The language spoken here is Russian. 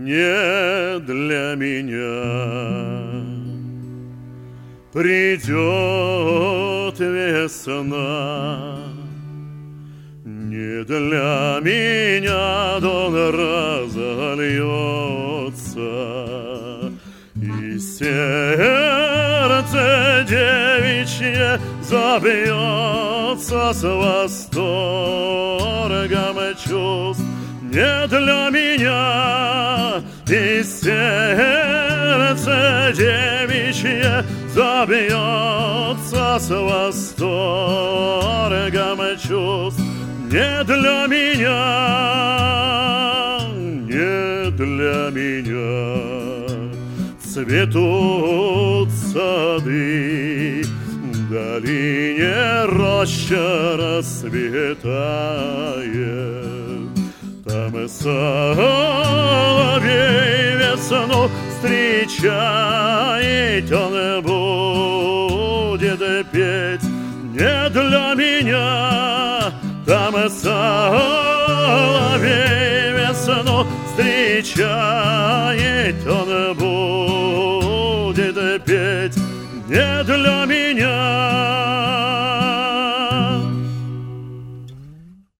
не для меня. Придет весна, не для меня дон разольется, и сердце девичье забьется с восторгом чувств. Не для меня, и сердце девичье забьется с восторгом чувств. Не для меня, не для меня. Цветут сады, в долине роща расцветает. Там соловей весну встречает, он будет петь не для меня. Там соловей весну встречает, он будет петь не для меня.